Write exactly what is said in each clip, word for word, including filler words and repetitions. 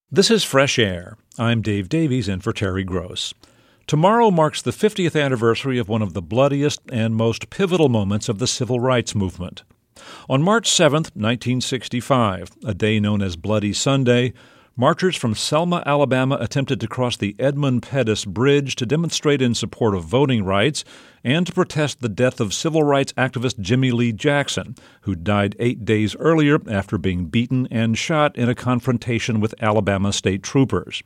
This is Fresh Air. I'm Dave Davies in for Terry Gross. Tomorrow marks the fiftieth anniversary of one of the bloodiest and most pivotal moments of the civil rights movement. On March seventh, nineteen sixty-five, a day known as Bloody Sunday, marchers from Selma, Alabama attempted to cross the Edmund Pettus Bridge to demonstrate in support of voting rights and to protest the death of civil rights activist Jimmy Lee Jackson, who died eight days earlier after being beaten and shot in a confrontation with Alabama state troopers.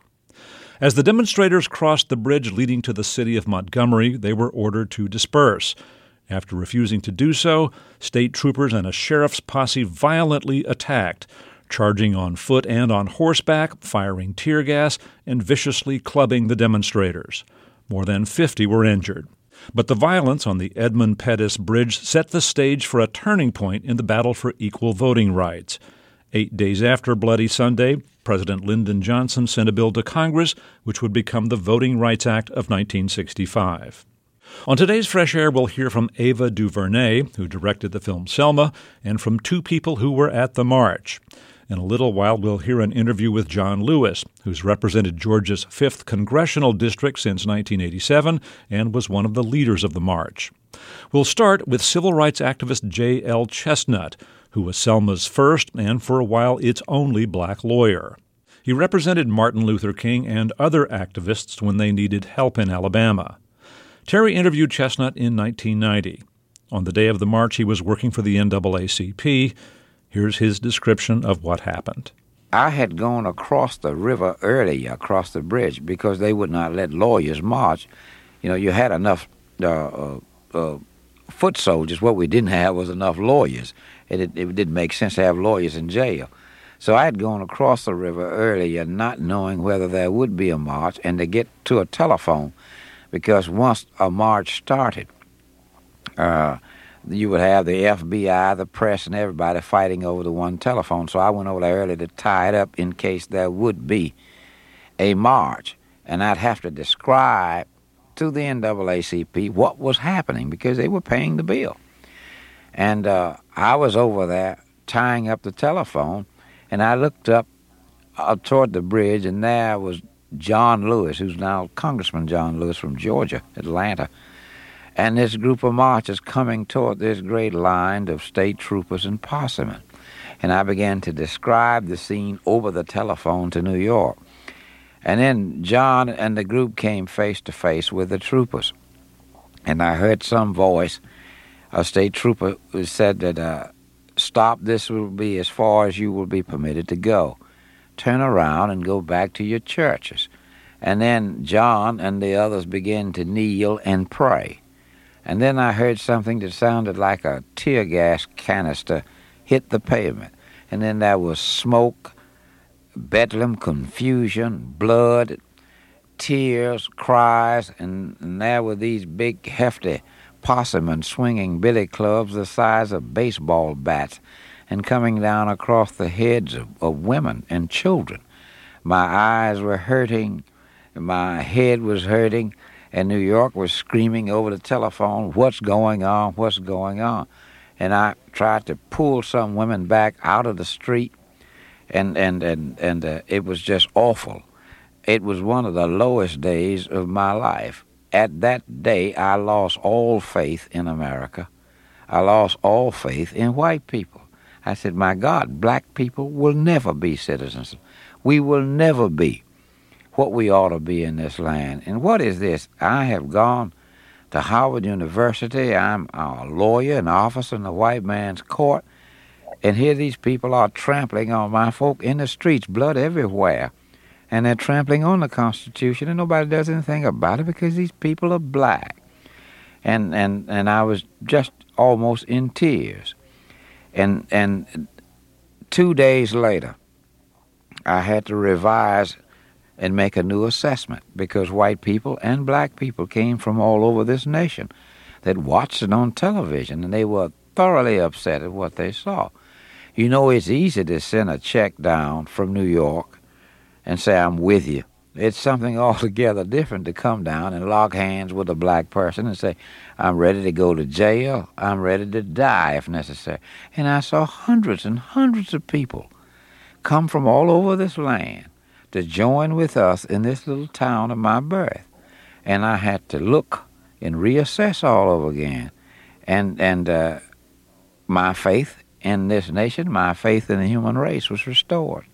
As the demonstrators crossed the bridge leading to the city of Montgomery, they were ordered to disperse. After refusing to do so, state troopers and a sheriff's posse violently attacked, charging on foot and on horseback, firing tear gas, and viciously clubbing the demonstrators. More than fifty were injured. But the violence on the Edmund Pettus Bridge set the stage for a turning point in the battle for equal voting rights. Eight days after Bloody Sunday, President Lyndon Johnson sent a bill to Congress which would become the Voting Rights Act of nineteen sixty-five. On today's Fresh Air, we'll hear from Ava DuVernay, who directed the film Selma, and from two people who were at the march. In a little while, we'll hear an interview with John Lewis, who's represented Georgia's fifth Congressional District since nineteen eighty-seven and was one of the leaders of the march. We'll start with civil rights activist J L Chestnut, who was Selma's first and, for a while, its only black lawyer. He represented Martin Luther King and other activists when they needed help in Alabama. Terry interviewed Chestnut in nineteen ninety. On the day of the march, he was working for the N double A C P. Here's his description of what happened. I had gone across the river early, across the bridge, because they would not let lawyers march. You know, you had enough uh, uh, uh, foot soldiers. What we didn't have was enough lawyers. It, it, it didn't make sense to have lawyers in jail. So I had gone across the river earlier, not knowing whether there would be a march, and to get to a telephone, because once a march started, uh, you would have the F B I, the press, and everybody fighting over the one telephone. So I went over there early to tie it up in case there would be a march. And I'd have to describe to the N double A C P what was happening, because they were paying the bill. And uh, I was over there tying up the telephone, and I looked up uh, toward the bridge, and there was John Lewis, who's now Congressman John Lewis from Georgia, Atlanta. And this group of marchers coming toward this great line of state troopers and possemen. And I began to describe the scene over the telephone to New York. And then John and the group came face to face with the troopers. And I heard some voice, a state trooper, who said that, uh, stop, this will be as far as you will be permitted to go. Turn around and go back to your churches. And then John and the others began to kneel and pray. And then I heard something that sounded like a tear gas canister hit the pavement. And then there was smoke, bedlam, confusion, blood, tears, cries, and, and there were these big, hefty possemen swinging billy clubs the size of baseball bats and coming down across the heads of, of women and children. My eyes were hurting, my head was hurting, and New York was screaming over the telephone, what's going on, what's going on? And I tried to pull some women back out of the street, and, and, and, and uh, it was just awful. It was one of the lowest days of my life. At that day, I lost all faith in America. I lost all faith in white people. I said, my God, black people will never be citizens. We will never be what we ought to be in this land. And what is this? I have gone to Howard University. I'm a lawyer, an officer in the white man's court. And here these people are trampling on my folk in the streets, blood everywhere. And they're trampling on the Constitution, and nobody does anything about it because these people are black. And and, and I was just almost in tears. And and two days later, I had to revise and make a new assessment, because white people and black people came from all over this nation that watched it on television, and they were thoroughly upset at what they saw. You know, it's easy to send a check down from New York and say, I'm with you. It's something altogether different to come down and lock hands with a black person and say, I'm ready to go to jail, I'm ready to die if necessary. And I saw hundreds and hundreds of people come from all over this land to join with us in this little town of my birth. And I had to look and reassess all over again. And, and uh, my faith in this nation, my faith in the human race was restored.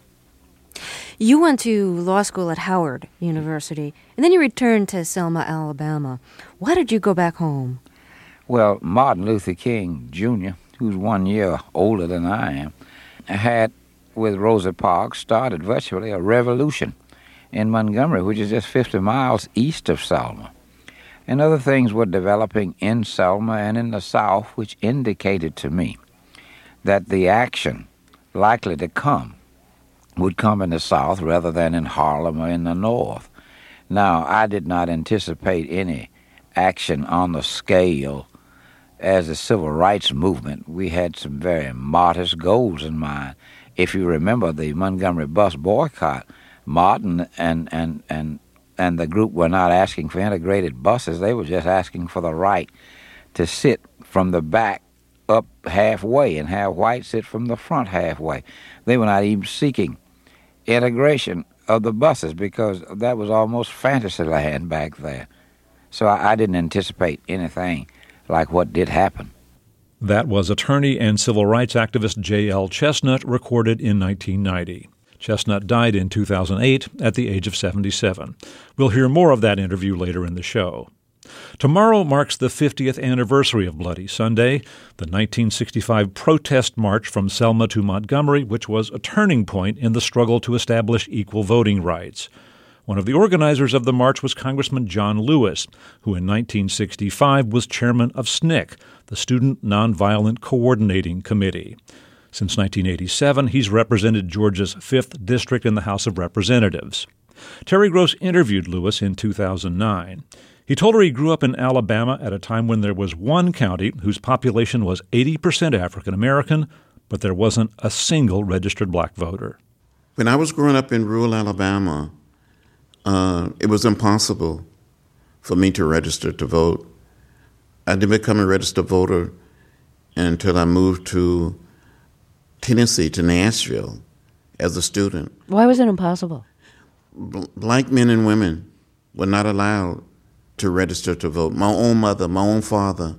You went to law school at Howard University, and then you returned to Selma, Alabama. Why did you go back home? Well, Martin Luther King, Junior, who's one year older than I am, had, with Rosa Parks, started virtually a revolution in Montgomery, which is just fifty miles east of Selma. And other things were developing in Selma and in the South, which indicated to me that the action likely to come would come in the South rather than in Harlem or in the North. Now, I did not anticipate any action on the scale as the civil rights movement. We had some very modest goals in mind. If you remember the Montgomery bus boycott, Martin and, and, and, and the group were not asking for integrated buses. They were just asking for the right to sit from the back up halfway and have whites sit from the front halfway. They were not even seeking integration of the buses because that was almost fantasy land back there. So I, I didn't anticipate anything like what did happen. That was attorney and civil rights activist J L Chestnut, recorded in nineteen ninety. Chestnut died in two thousand eight at the age of seventy-seven. We'll hear more of that interview later in the show. Tomorrow marks the fiftieth anniversary of Bloody Sunday, the nineteen sixty-five protest march from Selma to Montgomery, which was a turning point in the struggle to establish equal voting rights. One of the organizers of the march was Congressman John Lewis, who in nineteen sixty-five was chairman of S N C C, the Student Nonviolent Coordinating Committee. Since nineteen eighty-seven, he's represented Georgia's fifth District in the House of Representatives. Terry Gross interviewed Lewis in two thousand nine. He told her he grew up in Alabama at a time when there was one county whose population was eighty percent African American, but there wasn't a single registered black voter. When I was growing up in rural Alabama, uh, it was impossible for me to register to vote. I didn't become a registered voter until I moved to Tennessee, to Nashville, as a student. Why was it impossible? Black men and women were not allowed to register to vote. My own mother, my own father,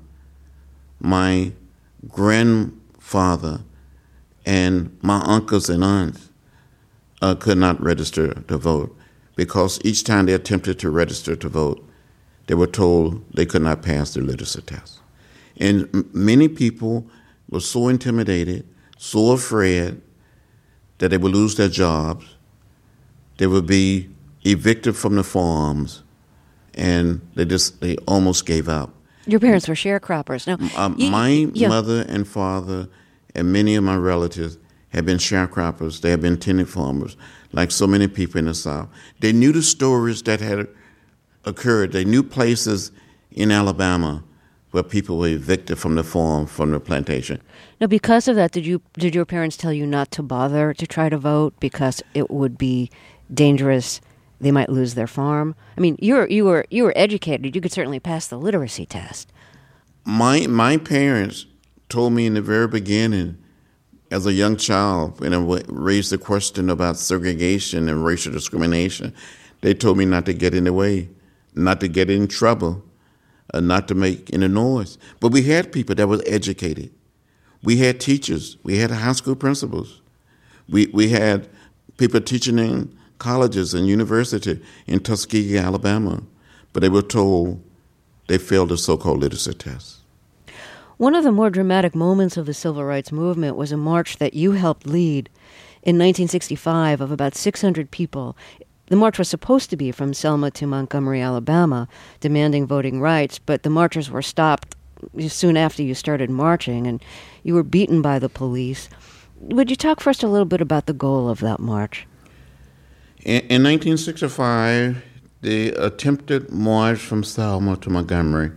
my grandfather, and my uncles and aunts uh, could not register to vote because each time they attempted to register to vote, they were told they could not pass the literacy test. And m- many people were so intimidated, so afraid that they would lose their jobs, they would be evicted from the farms, and they just they almost gave up. Your parents were sharecroppers. Now, um, you, my yeah. mother and father and many of my relatives had been sharecroppers. They had been tenant farmers, like so many people in the South. They knew the stories that had occurred. They knew places in Alabama where people were evicted from the farm, from the plantation. Now, because of that, did you did your parents tell you not to bother to try to vote because it would be dangerous? They might lose their farm. I mean, you were you were you were educated. You could certainly pass the literacy test. My my parents told me in the very beginning, as a young child, when I raised the question about segregation and racial discrimination, they told me not to get in the way, not to get in trouble, uh, not to make any noise. But we had people that were educated. We had teachers. We had high school principals. We we had people teaching in colleges and university in Tuskegee, Alabama, but they were told they failed the so-called literacy test. One of the more dramatic moments of the civil rights movement was a march that you helped lead in nineteen sixty-five of about six hundred people. The march was supposed to be from Selma to Montgomery, Alabama, demanding voting rights, but the marchers were stopped soon after you started marching, and you were beaten by the police. Would you talk first a little bit about the goal of that march? In, in nineteen sixty-five, the attempted march from Selma to Montgomery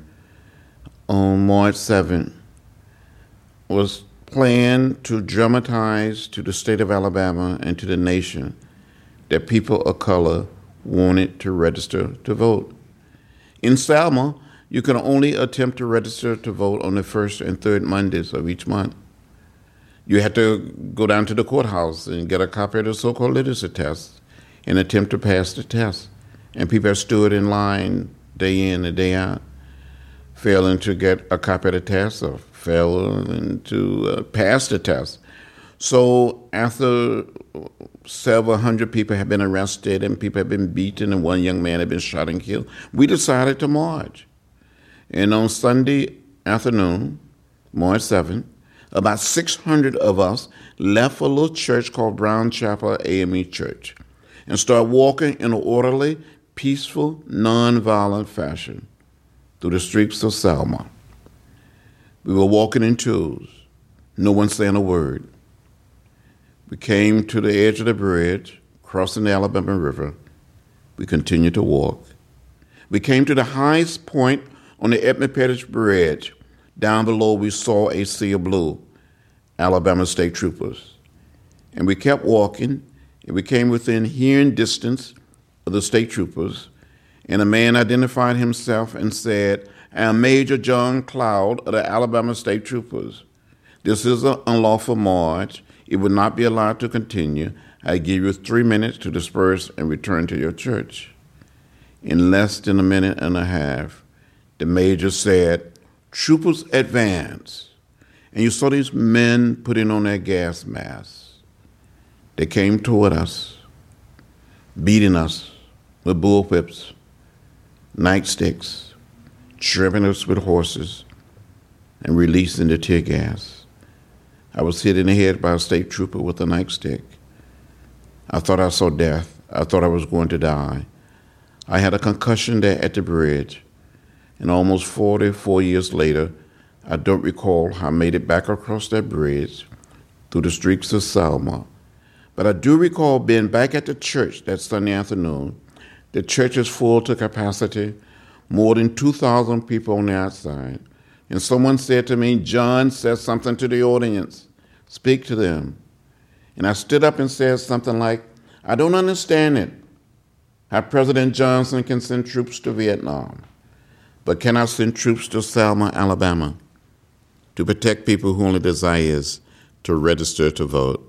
on March seventh was planned to dramatize to the state of Alabama and to the nation that people of color wanted to register to vote. In Selma, you can only attempt to register to vote on the first and third Mondays of each month. You had to go down to the courthouse and get a copy of the so-called literacy test and attempt to pass the test. And people have stood in line day in and day out, failing to get a copy of the test or failing to uh, pass the test. So after several hundred people have been arrested and people have been beaten and one young man had been shot and killed, we decided to march. And on Sunday afternoon, March seventh, about six hundred of us left a little church called Brown Chapel A M E Church and started walking in an orderly, peaceful, nonviolent fashion through the streets of Selma. We were walking in twos, no one saying a word. We came to the edge of the bridge, crossing the Alabama River. We continued to walk. We came to the highest point on the Edmund Pettus Bridge. Down below, we saw a sea of blue, Alabama State Troopers. And we kept walking, and we came within hearing distance of the state troopers, and a man identified himself and said, "I am Major John Cloud of the Alabama State Troopers. This is an unlawful march. It would not be allowed to continue. I give you three minutes to disperse and return to your church." In less than a minute and a half, the major said, "Troopers, advance." And you saw these men putting on their gas masks. They came toward us, beating us with bullwhips, nightsticks, tripping us with horses, and releasing the tear gas. I was hit in the head by a state trooper with a nightstick. I thought I saw death. I thought I was going to die. I had a concussion there at the bridge, and almost forty-four years later, I don't recall how I made it back across that bridge through the streets of Selma. But I do recall being back at the church that Sunday afternoon. The church is full to capacity, more than two thousand people on the outside. And someone said to me, "John says something to the audience. Speak to them." And I stood up and said something like, "I don't understand it, how President Johnson can send troops to Vietnam. But can I send troops to Selma, Alabama, to protect people who only desires to register to vote?"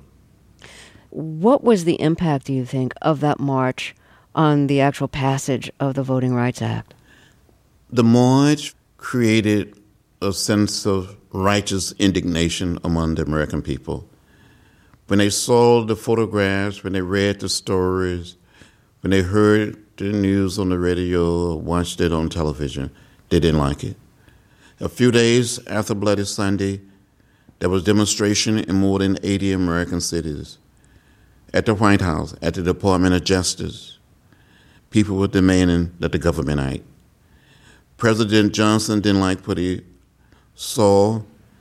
What was the impact, do you think, of that march on the actual passage of the Voting Rights Act? The march created a sense of righteous indignation among the American people. When they saw the photographs, when they read the stories, when they heard the news on the radio or watched it on television, they didn't like it. A few days after Bloody Sunday, there was demonstration in more than eighty American cities. At the White House, at the Department of Justice, people were demanding that the government act. President Johnson didn't like what he saw.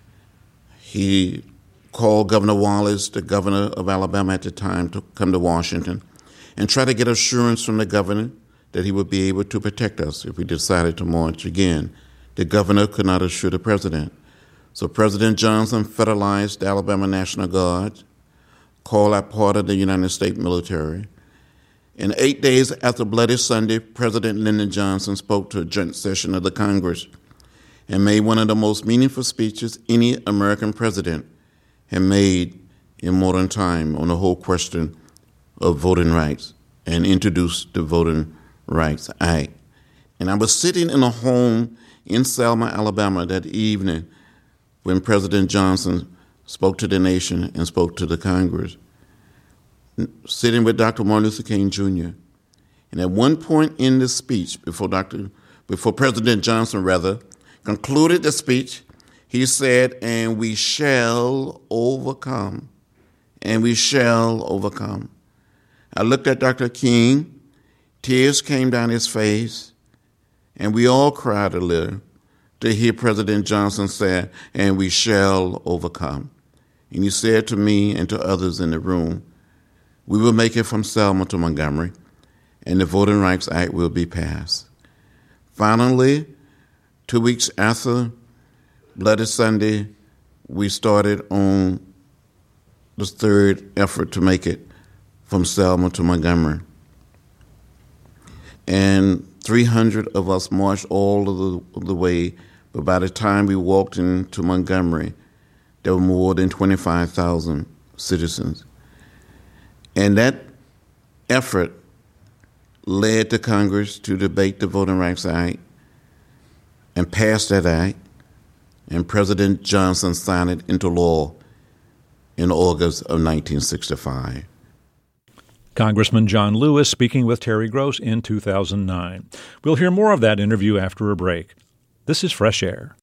He called Governor Wallace, the governor of Alabama at the time, to come to Washington and try to get assurance from the governor that he would be able to protect us if we decided to march again. The governor could not assure the president. So President Johnson federalized the Alabama National Guard, called out part of the United States military. And eight days after Bloody Sunday, President Lyndon Johnson spoke to a joint session of the Congress and made one of the most meaningful speeches any American president had made in modern time on the whole question of voting rights, and introduced the Voting Rights Act. And I was sitting in a home in Selma, Alabama that evening when President Johnson spoke to the nation and spoke to the Congress, sitting with Doctor Martin Luther King Junior And at one point in the speech, before Doctor, before President Johnson, rather, concluded the speech, he said, "And we shall overcome, and we shall overcome." I looked at Doctor King, tears came down his face, and we all cried a little to hear President Johnson say, "And we shall overcome." And he said to me and to others in the room, "We will make it from Selma to Montgomery, and the Voting Rights Act will be passed." Finally, two weeks after Bloody Sunday, we started on the third effort to make it from Selma to Montgomery. And three hundred of us marched all of the, of the way, but by the time we walked into Montgomery, there were more than twenty-five thousand citizens. And that effort led the Congress to debate the Voting Rights Act and passed that act, and President Johnson signed it into law in August of nineteen sixty-five. Congressman John Lewis speaking with Terry Gross in two thousand nine. We'll hear more of that interview after a break. This is Fresh Air.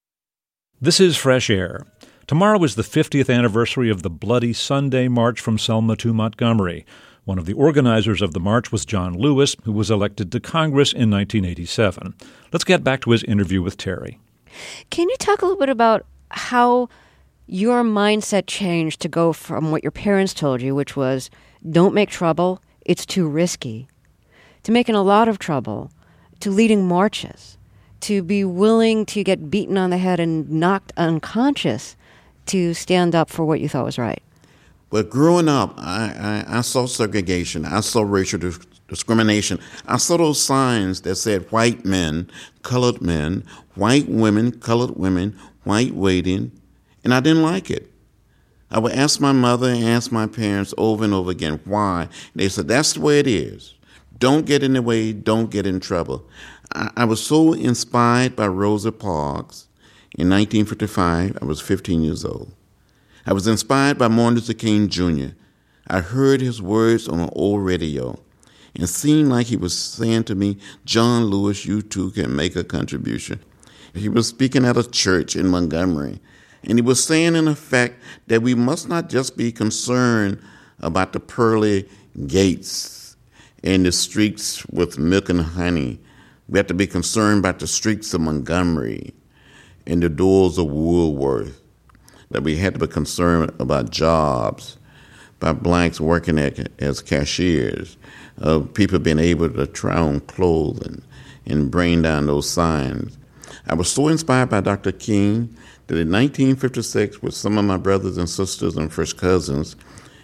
This is Fresh Air. Tomorrow is the fiftieth anniversary of the Bloody Sunday March from Selma to Montgomery. One of the organizers of the march was John Lewis, who was elected to Congress in nineteen eighty-seven. Let's get back to his interview with Terry. Can you talk a little bit about how your mindset changed to go from what your parents told you, which was, don't make trouble, it's too risky, to making a lot of trouble, to leading marches, to be willing to get beaten on the head and knocked unconscious to stand up for what you thought was right? But growing up, I, I, I saw segregation. I saw racial dis- discrimination. I saw those signs that said white men, colored men, white women, colored women, white waiting, and I didn't like it. I would ask my mother and ask my parents over and over again, why? They said, that's the way it is. Don't get in the way, don't get in trouble. I, I was so inspired by Rosa Parks. In nineteen fifty-five, I was fifteen years old. I was inspired by Martin Luther King Junior I heard his words on an old radio, and it seemed like he was saying to me, John Lewis, you too can make a contribution. He was speaking at a church in Montgomery, and he was saying in effect that we must not just be concerned about the pearly gates and the streets with milk and honey. We have to be concerned about the streets of Montgomery and the doors of Woolworth. That we had to be concerned about jobs, about blacks working at, as cashiers, uh, people being able to try on clothes and, and bring down those signs. I was so inspired by Doctor King that in nineteen fifty-six, with some of my brothers and sisters and first cousins,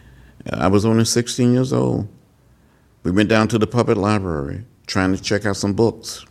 I was only sixteen years old. We went down to the public library trying to check out some books.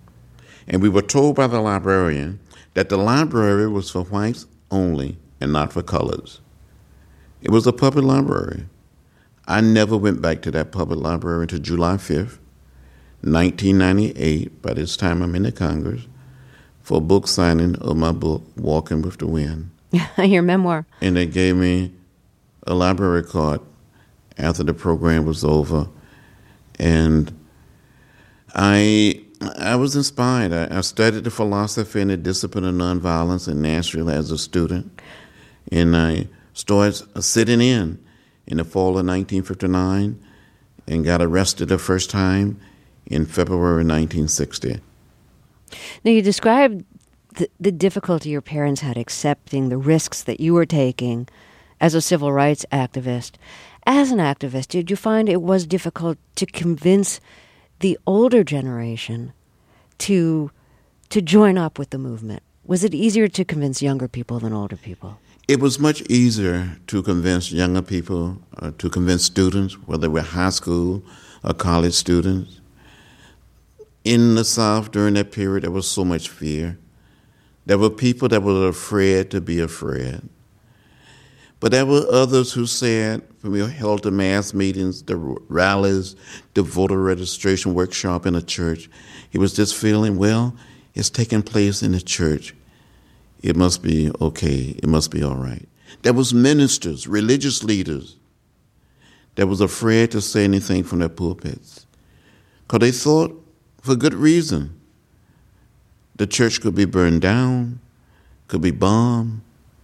And we were told by the librarian that the library was for whites only and not for colors. It was a public library. I never went back to that public library until July fifth, nineteen ninety-eight, by this time I'm in the Congress, for a book signing of my book, Walking with the Wind. Your memoir. And they gave me a library card after the program was over. And I I was inspired. I, I studied the philosophy and the discipline of nonviolence in Nashville as a student. And I started sitting in in the fall of nineteen fifty-nine and got arrested the first time in February nineteen sixty. Now, you described the, the difficulty your parents had accepting the risks that you were taking as a civil rights activist. As an activist, did you find it was difficult to convince the older generation to to join up with the movement? Was it easier to convince younger people than older people? It was much easier to convince younger people, uh, to convince students, whether they were high school or college students. In the South during that period, there was so much fear. There were people that were afraid to be afraid. But there were others who said, when we held the mass meetings, the rallies, the voter registration workshop in a church, he was just feeling, well, it's taking place in the church. It must be okay. It must be all right. There was ministers, religious leaders that was afraid to say anything from their pulpits because they thought, for good reason, the church could be burned down, could be bombed.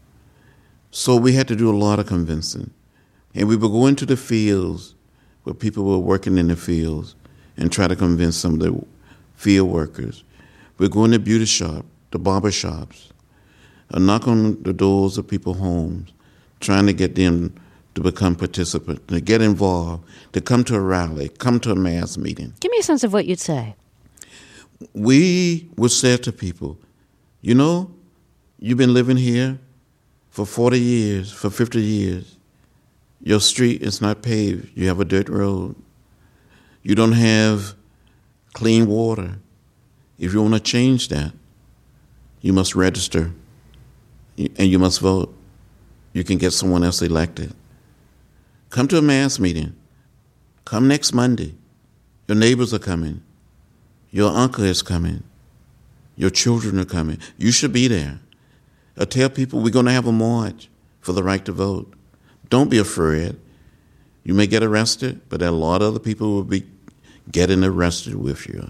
So we had to do a lot of convincing. And we would go into the fields where people were working in the fields and try to convince some of the field workers. We'd go in the beauty shop, the barber shops, and knock on the doors of people's homes, trying to get them to become participants, to get involved, to come to a rally, come to a mass meeting. Give me a sense of what you'd say. We would say to people, you know, you've been living here for forty years, for fifty years. Your street is not paved. You have a dirt road. You don't have clean water. If you want to change that, you must register and you must vote. You can get someone else elected. Come to a mass meeting. Come next Monday. Your neighbors are coming. Your uncle is coming. Your children are coming. You should be there. I tell people we're going to have a march for the right to vote. Don't be afraid. You may get arrested, but a lot of other people will be getting arrested with you.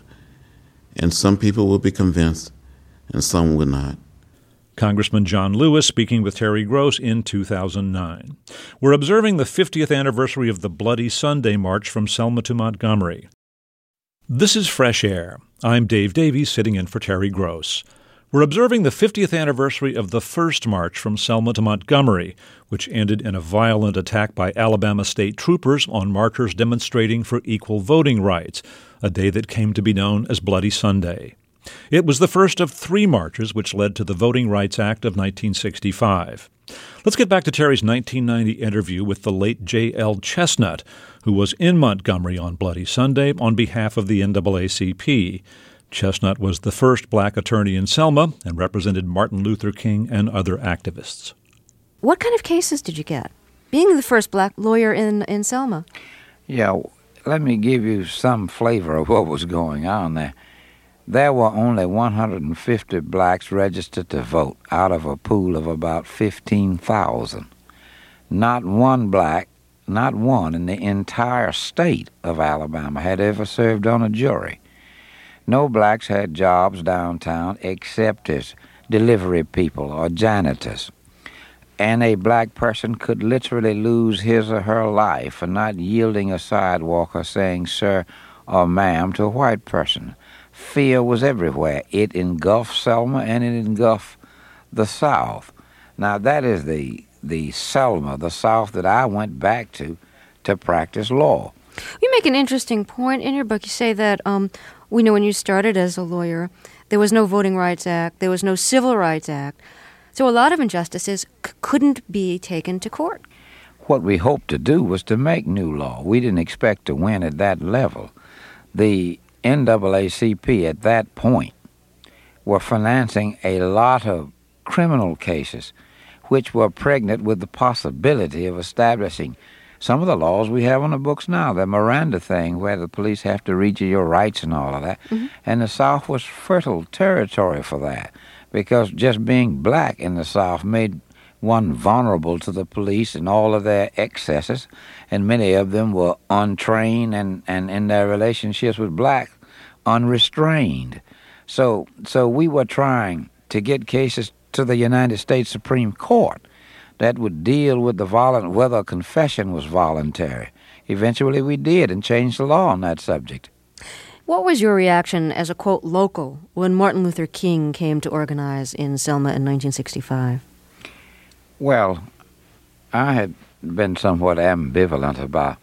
And some people will be convinced, and some will not. Congressman John Lewis speaking with Terry Gross in two thousand nine. We're observing the fiftieth anniversary of the Bloody Sunday March from Selma to Montgomery. This is Fresh Air. I'm Dave Davies, sitting in for Terry Gross. We're observing the fiftieth anniversary of the first march from Selma to Montgomery, which ended in a violent attack by Alabama state troopers on marchers demonstrating for equal voting rights, a day that came to be known as Bloody Sunday. It was the first of three marches which led to the Voting Rights Act of nineteen sixty-five. Let's get back to Terry's nineteen ninety interview with the late J L Chestnut, who was in Montgomery on Bloody Sunday on behalf of the N double A C P. Chestnut was the first black attorney in Selma and represented Martin Luther King and other activists. What kind of cases did you get, being the first black lawyer in, in Selma? Yeah, let me give you some flavor of what was going on there. There were only one hundred fifty blacks registered to vote out of a pool of about fifteen thousand. Not one black, not one in the entire state of Alabama had ever served on a jury. No blacks had jobs downtown except as delivery people or janitors. And a black person could literally lose his or her life for not yielding a sidewalk or saying sir or ma'am to a white person. Fear was everywhere. It engulfed Selma and it engulfed the South. Now that is the the Selma, the South that I went back to to practice law. You make an interesting point in your book. You say that um, we know when you started as a lawyer, there was no Voting Rights Act, there was no Civil Rights Act. So a lot of injustices c- couldn't be taken to court. What we hoped to do was to make new law. We didn't expect to win at that level. The N double A C P at that point were financing a lot of criminal cases which were pregnant with the possibility of establishing some of the laws we have on the books now, the Miranda thing where the police have to read you your rights and all of that. Mm-hmm. And the South was fertile territory for that because just being black in the South made one vulnerable to the police and all of their excesses, and many of them were untrained and, and in their relationships with black, unrestrained. So so we were trying to get cases to the United States Supreme Court that would deal with the vol- whether a confession was voluntary. Eventually we did and changed the law on that subject. What was your reaction as a, quote, local when Martin Luther King came to organize in Selma in nineteen sixty-five? Well, I had been somewhat ambivalent about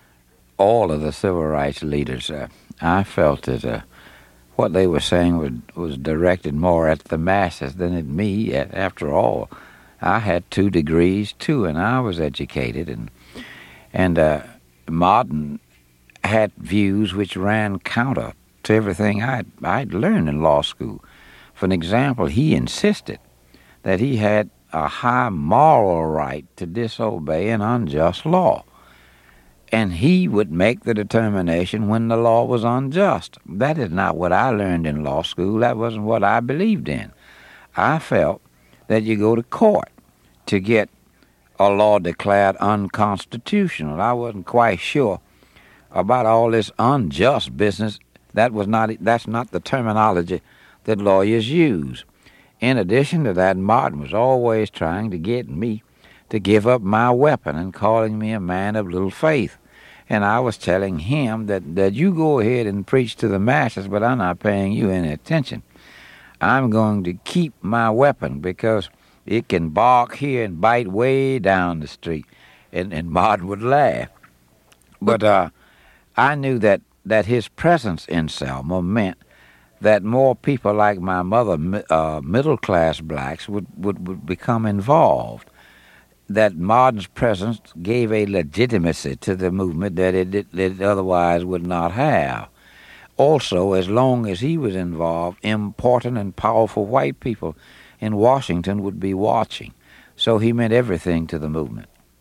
all of the civil rights leaders. Uh, I felt that uh, what they were saying was, was directed more at the masses than at me. After all, I had two degrees, too, and I was educated. And, and uh, Martin had views which ran counter to everything I'd, I'd learned in law school. For an example, he insisted that he had a high moral right to disobey an unjust law. And he would make the determination when the law was unjust. That is not what I learned in law school. That wasn't what I believed in. I felt that you go to court to get a law declared unconstitutional. I wasn't quite sure about all this unjust business. That was not, that's not the terminology that lawyers use. In addition to that, Martin was always trying to get me to give up my weapon and calling me a man of little faith. And I was telling him that, that you go ahead and preach to the masses, but I'm not paying you any attention. I'm going to keep my weapon because it can bark here and bite way down the street. And, and Martin would laugh. But uh, I knew that, that his presence in Selma meant that more people like my mother, uh, middle-class blacks, would, would, would become involved. That Martin's presence gave a legitimacy to the movement that it, it, it otherwise would not have. Also, as long as he was involved, important and powerful white people in Washington would be watching. So he meant everything to the movement.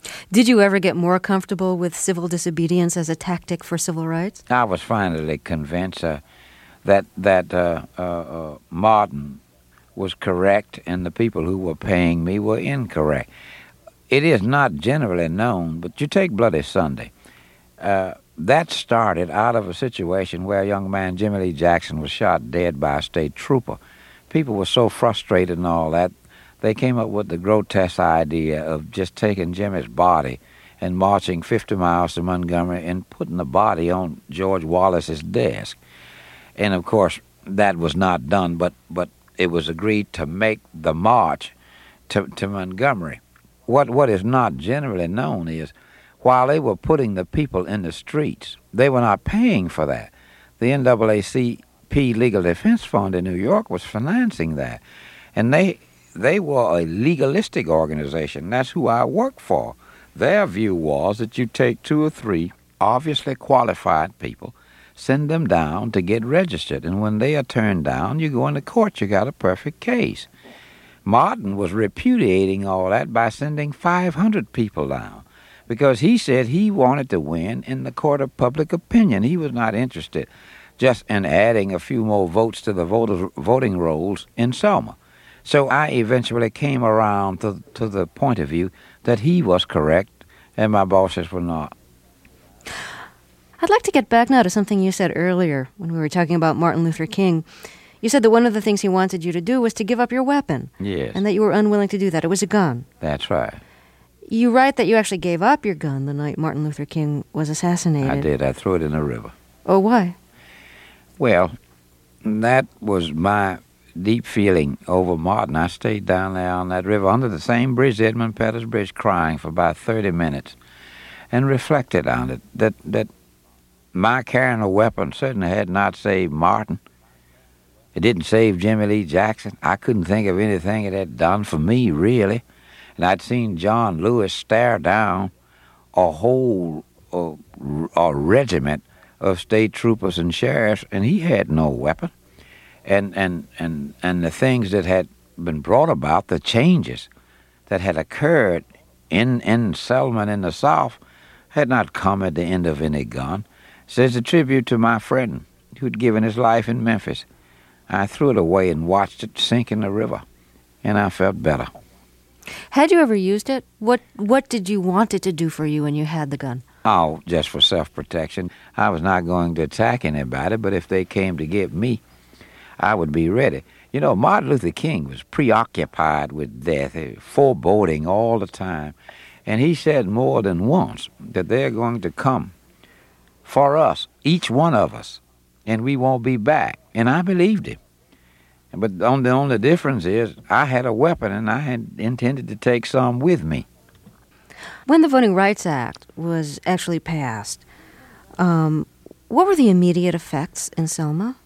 Did you ever get more comfortable with civil disobedience as a tactic for civil rights? I was finally convinced uh, that that uh, uh, uh, Martin was correct and the people who were paying me were incorrect. It is not generally known, but you take Bloody Sunday. Uh, that started out of a situation where a young man, Jimmy Lee Jackson, was shot dead by a state trooper. People were so frustrated and all that, they came up with the grotesque idea of just taking Jimmy's body and marching fifty miles to Montgomery and putting the body on George Wallace's desk. And, of course, that was not done, but, but it was agreed to make the march to, to Montgomery. What What is not generally known is, while they were putting the people in the streets, they were not paying for that. The N double A C P Legal Defense Fund in New York was financing that. And they they were a legalistic organization. That's who I worked for. Their view was that you take two or three obviously qualified people, send them down to get registered, and when they are turned down, you go into court, you got a perfect case. Martin was repudiating all that by sending five hundred people down, because he said he wanted to win in the court of public opinion. He was not interested just in adding a few more votes to the voters, voting rolls in Selma. So I eventually came around to, to the point of view that he was correct and my bosses were not. I'd like to get back now to something you said earlier when we were talking about Martin Luther King. You said that one of the things he wanted you to do was to give up your weapon. Yes. And that you were unwilling to do that. It was a gun. That's right. You write that you actually gave up your gun the night Martin Luther King was assassinated. I did. I threw it in the river. Oh, why? Well, that was my deep feeling over Martin. I stayed down there on that river under the same bridge, the Edmund Pettus Bridge, crying for about thirty minutes and reflected on it, that, that my carrying a weapon certainly had not saved Martin. It didn't save Jimmy Lee Jackson. I couldn't think of anything it had done for me, really. And I'd seen John Lewis stare down a whole uh, a regiment of state troopers and sheriffs, and he had no weapon. And, and, and, and the things that had been brought about, the changes that had occurred in, in Selma and in the South, had not come at the end of any gun. So it's a tribute to my friend who'd given his life in Memphis. I threw it away and watched it sink in the river, and I felt better. Had you ever used it? What What did you want it to do for you when you had the gun? Oh, just for self-protection. I was not going to attack anybody, but if they came to get me, I would be ready. You know, Martin Luther King was preoccupied with death, foreboding all the time. And he said more than once that they're going to come for us, each one of us, and we won't be back. And I believed him. But the only, the only difference is I had a weapon and I had intended to take some with me. When the Voting Rights Act was actually passed, um, what were the immediate effects in Selma?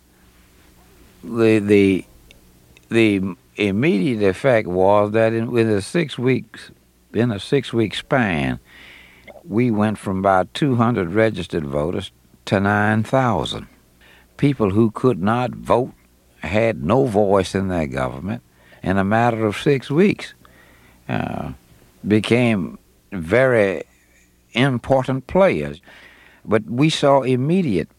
The the the immediate effect was that in within a six weeks in a six week span, we went from about two hundred registered voters to nine thousand. People who could not vote had no voice in their government in a matter of six weeks. Uh, became very important players. But we saw immediate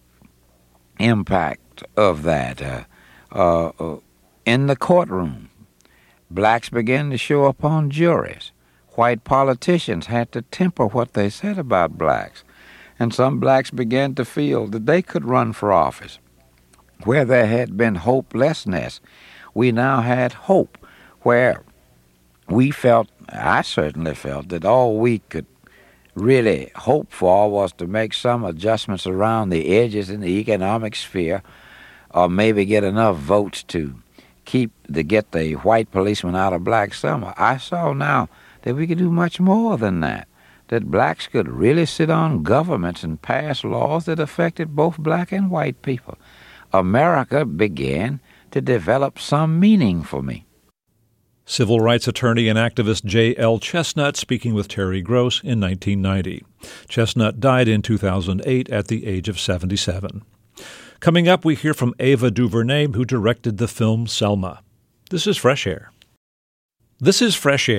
impact of that. Uh, uh, in the courtroom, blacks began to show up on juries. White politicians had to temper what they said about blacks. And some blacks began to feel that they could run for office. Where there had been hopelessness, we now had hope, where we felt, I certainly felt, that all we could really hope for was to make some adjustments around the edges in the economic sphere, or maybe get enough votes to keep to get the white policeman out of black Selma. I saw now that we could do much more than that, that blacks could really sit on governments and pass laws that affected both black and white people. America began to develop some meaning for me. Civil rights attorney and activist J L Chestnut speaking with Terry Gross in nineteen ninety. Chestnut died in two thousand eight at the age of seventy-seven. Coming up, we hear from Ava DuVernay, who directed the film Selma. This is Fresh Air. This is Fresh Air.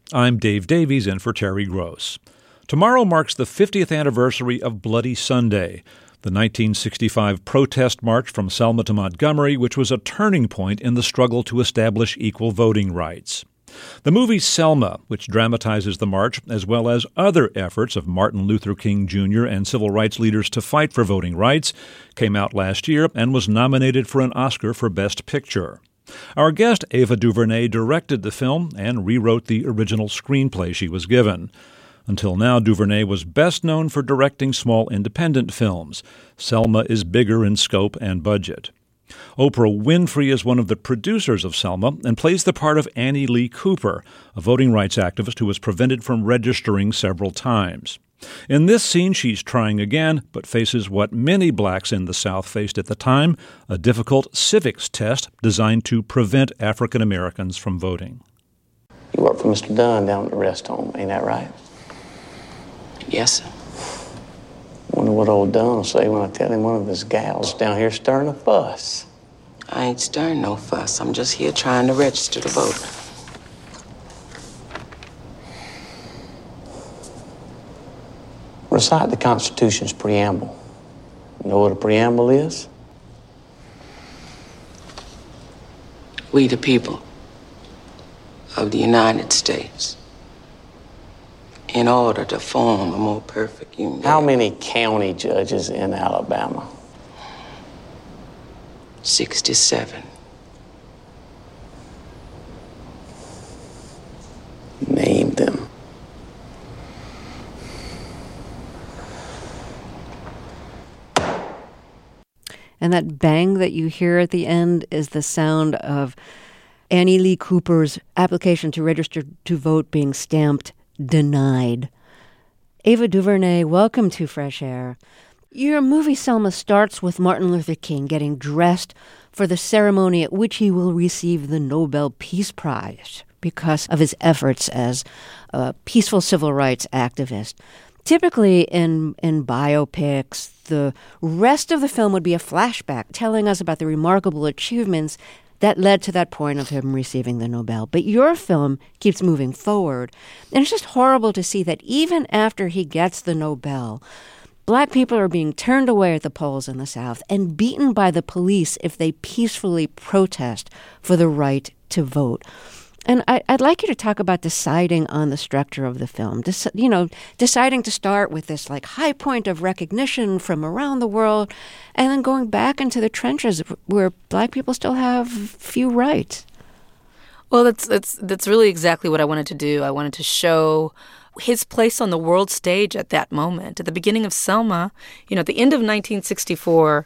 I'm Dave Davies in for Terry Gross. Tomorrow marks the fiftieth anniversary of Bloody Sunday, the nineteen sixty-five protest march from Selma to Montgomery, which was a turning point in the struggle to establish equal voting rights. The movie Selma, which dramatizes the march, as well as other efforts of Martin Luther King Junior and civil rights leaders to fight for voting rights, came out last year and was nominated for an Oscar for Best Picture. Our guest, Ava DuVernay, directed the film and rewrote the original screenplay she was given. Until now, DuVernay was best known for directing small independent films. Selma is bigger in scope and budget. Oprah Winfrey is one of the producers of Selma and plays the part of Annie Lee Cooper, a voting rights activist who was prevented from registering several times. In this scene, she's trying again, but faces what many blacks in the South faced at the time, a difficult civics test designed to prevent African Americans from voting. You work for Mister Dunn down at the rest home, ain't that right? Yes, sir. Wonder what old Dunn will say when I tell him one of his gals down here stirring a fuss. I ain't stirring no fuss. I'm just here trying to register to vote. Recite the Constitution's preamble. You know what a preamble is? We the people of the United States, in order to form a more perfect union. How many county judges in Alabama? sixty-seven. Name them. And that bang that you hear at the end is the sound of Annie Lee Cooper's application to register to vote being stamped denied. Ava DuVernay, welcome to Fresh Air. Your movie Selma starts with Martin Luther King getting dressed for the ceremony at which he will receive the Nobel Peace Prize because of his efforts as a peaceful civil rights activist. Typically in, in biopics, the rest of the film would be a flashback telling us about the remarkable achievements that led to that point of him receiving the Nobel. But your film keeps moving forward. And it's just horrible to see that even after he gets the Nobel, black people are being turned away at the polls in the South and beaten by the police if they peacefully protest for the right to vote. And I, I'd like you to talk about deciding on the structure of the film. Dec- you know, deciding to start with this like high point of recognition from around the world, and then going back into the trenches where black people still have few rights. Well, that's that's that's really exactly what I wanted to do. I wanted to show his place on the world stage at that moment. At the beginning of Selma, you know, at the end of nineteen sixty-four.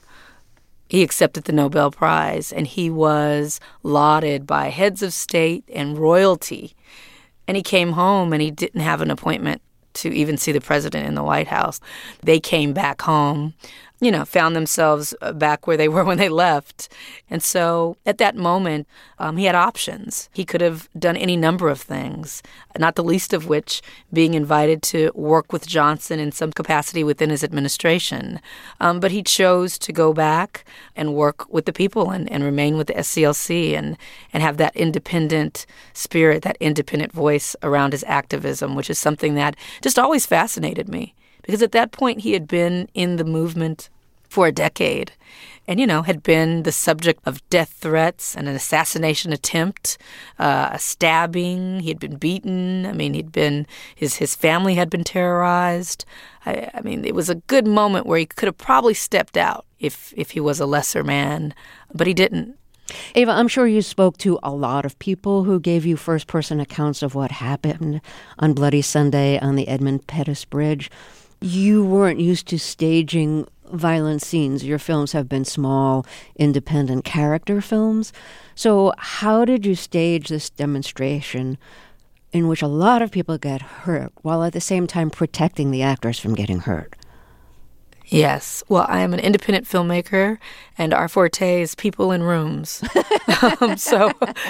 He accepted the Nobel Prize, and he was lauded by heads of state and royalty. And he came home, and he didn't have an appointment to even see the president in the White House. They came back home, you know, found themselves back where they were when they left. And so at that moment, um, he had options. He could have done any number of things, not the least of which being invited to work with Johnson in some capacity within his administration. Um, but he chose to go back and work with the people and, and remain with the S C L C and, and have that independent spirit, that independent voice around his activism, which is something that just always fascinated me. Because at that point, he had been in the movement for a decade and, you know, had been the subject of death threats and an assassination attempt, uh, a stabbing. He had been beaten. I mean, he'd been, his, his family had been terrorized. I, I mean, it was a good moment where he could have probably stepped out if, if he was a lesser man, but he didn't. Ava, I'm sure you spoke to a lot of people who gave you first-person accounts of what happened on Bloody Sunday on the Edmund Pettus Bridge. You weren't used to staging violent scenes. Your films have been small, independent character films. So how did you stage this demonstration in which a lot of people get hurt while at the same time protecting the actors from getting hurt? Yes. Well, I am an independent filmmaker, and our forte is people in rooms. um, so,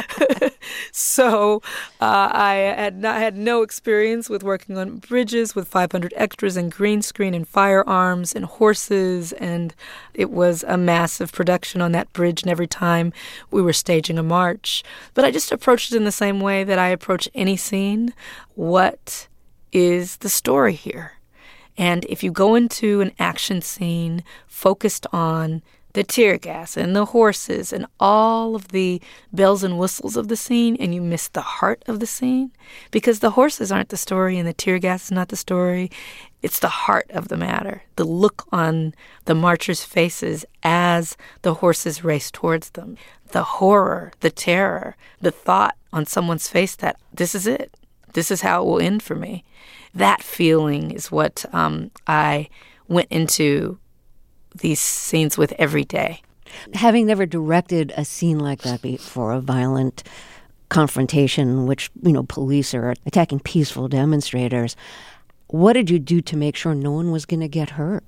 so uh, I had not had no experience with working on bridges with five hundred extras and green screen and firearms and horses, and it was a massive production on that bridge. And every time we were staging a march, but I just approached it in the same way that I approach any scene. What is the story here? And if you go into an action scene focused on the tear gas and the horses and all of the bells and whistles of the scene, and you miss the heart of the scene, because the horses aren't the story and the tear gas is not the story, it's the heart of the matter, the look on the marchers' faces as the horses race towards them, the horror, the terror, the thought on someone's face that this is it, this is how it will end for me. That feeling is what um, I went into these scenes with every day. Having never directed a scene like that before, a violent confrontation in which, you know, police are attacking peaceful demonstrators, what did you do to make sure no one was going to get hurt?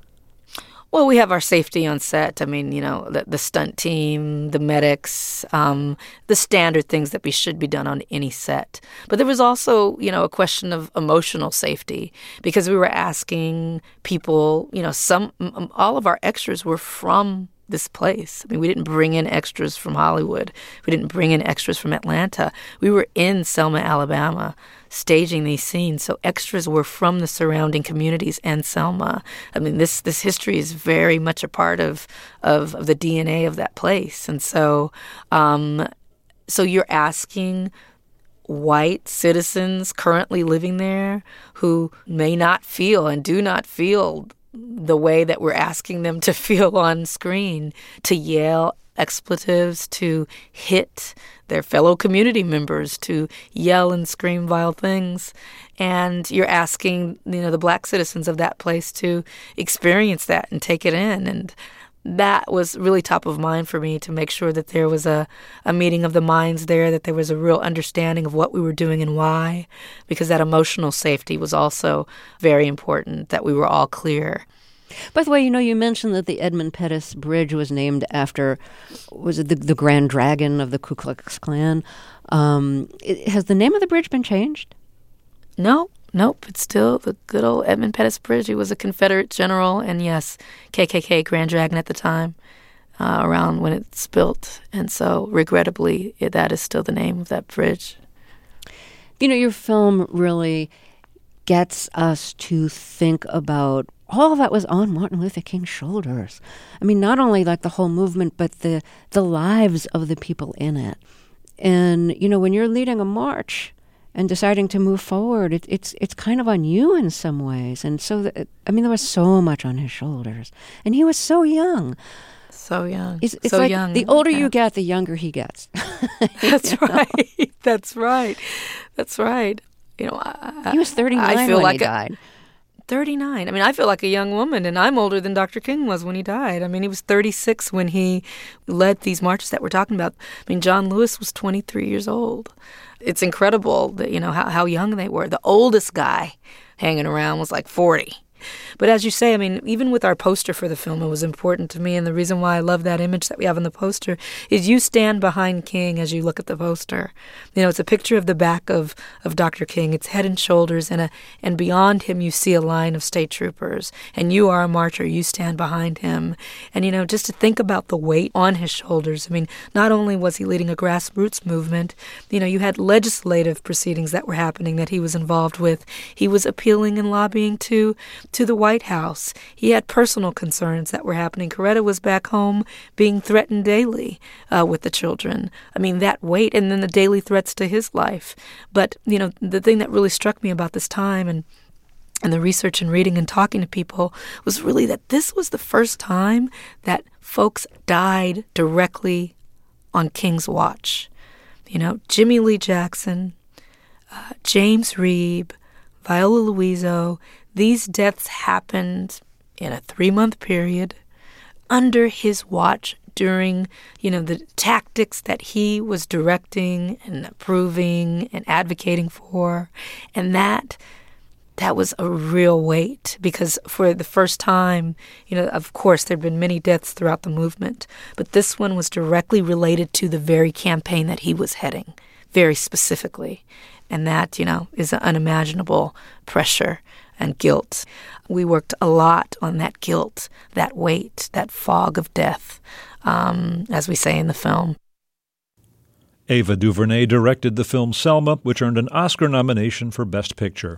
Well, we have our safety on set. I mean, you know, the, the stunt team, the medics, um, the standard things that we should be done on any set. But there was also, you know, a question of emotional safety because we were asking people, you know, some, all of our extras were from this place. I mean, we didn't bring in extras from Hollywood. We didn't bring in extras from Atlanta. We were in Selma, Alabama, staging these scenes. So extras were from the surrounding communities and Selma. I mean, this this history is very much a part of of, of the D N A of that place. And so, um, so you're asking white citizens currently living there who may not feel and do not feel the way that we're asking them to feel on screen, to yell expletives, to hit their fellow community members, to yell and scream vile things. And you're asking, you know, the black citizens of that place to experience that and take it in. And that was really top of mind for me, to make sure that there was a, a meeting of the minds there, that there was a real understanding of what we were doing and why, because that emotional safety was also very important, that we were all clear. By the way, you know, you mentioned that the Edmund Pettus Bridge was named after, was it the, the Grand Dragon of the Ku Klux Klan? Um, it, has the name of the bridge been changed? No, nope. It's still the good old Edmund Pettus Bridge. He was a Confederate general, and yes, K K K Grand Dragon at the time, uh, around when it's built. And so, regrettably, it, that is still the name of that bridge. You know, your film really gets us to think about all of that was on Martin Luther King's shoulders. I mean, not only like the whole movement, but the the lives of the people in it. And, you know, when you're leading a march and deciding to move forward, it, it's it's kind of on you in some ways. And so, the, I mean, there was so much on his shoulders. And he was so young. So young. It's, it's so like young. The older yeah. you get, the younger he gets. That's right. That's right. That's right. You know, I, he was thirty-nine I feel when like he a, died. thirty-nine. I mean, I feel like a young woman, and I'm older than Doctor King was when he died. I mean, he was thirty-six when he led these marches that we're talking about. I mean, John Lewis was twenty-three years old. It's incredible that, you know, how, how young they were. The oldest guy hanging around was like forty. But as you say, I mean, even with our poster for the film, it was important to me. And the reason why I love that image that we have on the poster is you stand behind King as you look at the poster. You know, it's a picture of the back of, of Doctor King. It's head and shoulders, and a, and beyond him you see a line of state troopers. And you are a marcher. You stand behind him. And, you know, just to think about the weight on his shoulders. I mean, not only was he leading a grassroots movement, you know, you had legislative proceedings that were happening that he was involved with. He was appealing and lobbying to to the White House. He had personal concerns that were happening. Coretta was back home being threatened daily uh, with the children. I mean, that weight, and then the daily threats to his life. But, you know, the thing that really struck me about this time and and the research and reading and talking to people was really that this was the first time that folks died directly on King's watch. You know, Jimmy Lee Jackson, uh, James Reeb, Viola Luiso. These deaths happened in a three-month period under his watch during, you know, the tactics that he was directing and approving and advocating for. And that that was a real weight, because for the first time, you know, of course, there had been many deaths throughout the movement, but this one was directly related to the very campaign that he was heading, very specifically. And that, you know, is an unimaginable pressure and guilt. We worked a lot on that guilt, that weight, that fog of death, um, as we say in the film. Ava DuVernay directed the film Selma, which earned an Oscar nomination for Best Picture.